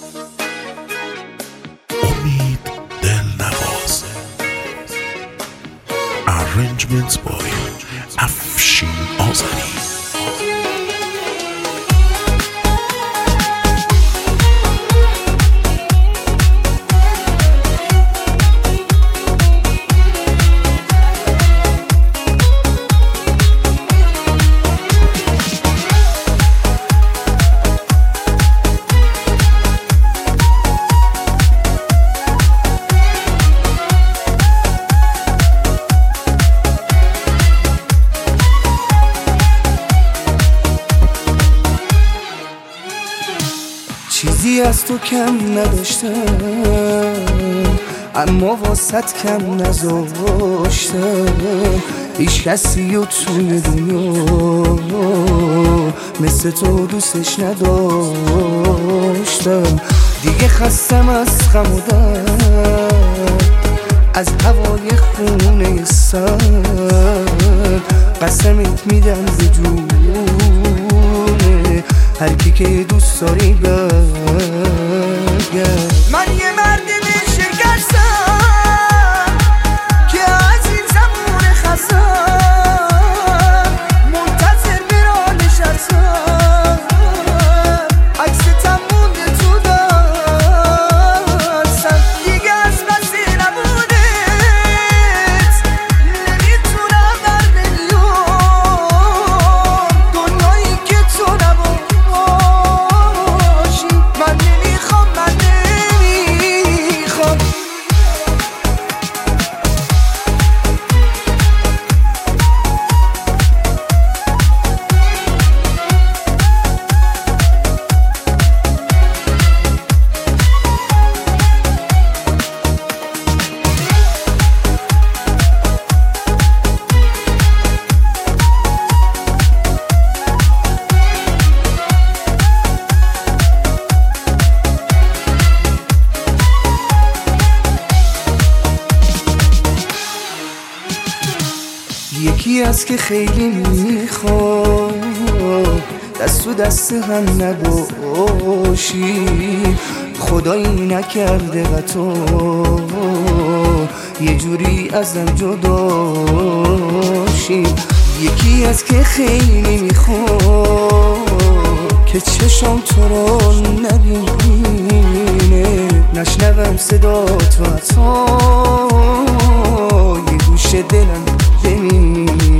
امید دلنواز. Arrangements by افشین آذری. چیزی از تو کم نداشتم، اما واسط کم نذاشتم. هیچ کسی و توی دنیا مثل تو دوستش نداشتم. دیگه خستم از غم و درد، از هوای خونه سرد. قسمت میدم ز جونه هر کی که دوست داری برگرد. من یه مرد شکستم که از این زمان خستم، منتظر برا نشستم. عکستم مونده تو دستم، دیگه از بس نبودت نمیتونم در میلیون دنیایی که تو نباشی. من نمیخوام، من نمیخوام. یکی از که خیلی میخواد دست تو دست هم نباشی، خدایی نکرده و تو یه جوری ازم جداشی. یکی از که خیلی میخواد که چشم تو رو نبینه، نشنوم صدا تو حتی یه گوشه دلم بمینه.